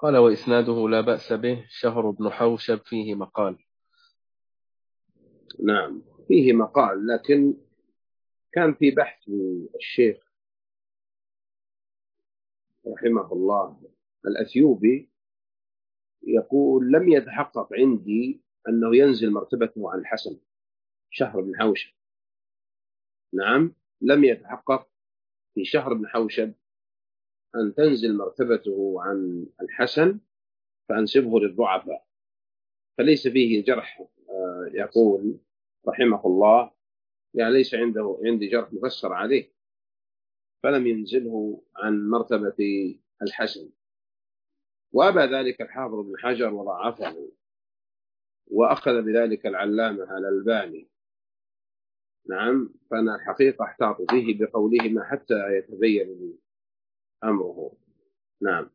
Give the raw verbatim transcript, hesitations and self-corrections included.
قال وإسناده لا بأس به، شهر بن حوشب فيه مقال. نعم فيه مقال، لكن كان في بحث الشيخ رحمه الله الأثيوبي يقول لم يتحقق عندي أنه ينزل مرتبته عن الحسن شهر بن حوشب. نعم لم يتحقق في شهر بن حوشب أن تنزل مرتبته عن الحسن فأنسبه للضعفاء، فليس فيه جرح. يقول رحمه الله يعني ليس عنده عندي جرح مفسر عليه، فلم ينزله عن مرتبة الحسن. وأبى ذلك الحافظ بن حجر وضعفه، وأخذ بذلك العلامة الألباني. نعم فأنا الحقيقة احتاط فيه بقولهما حتى يتبين لي أمره. نعم.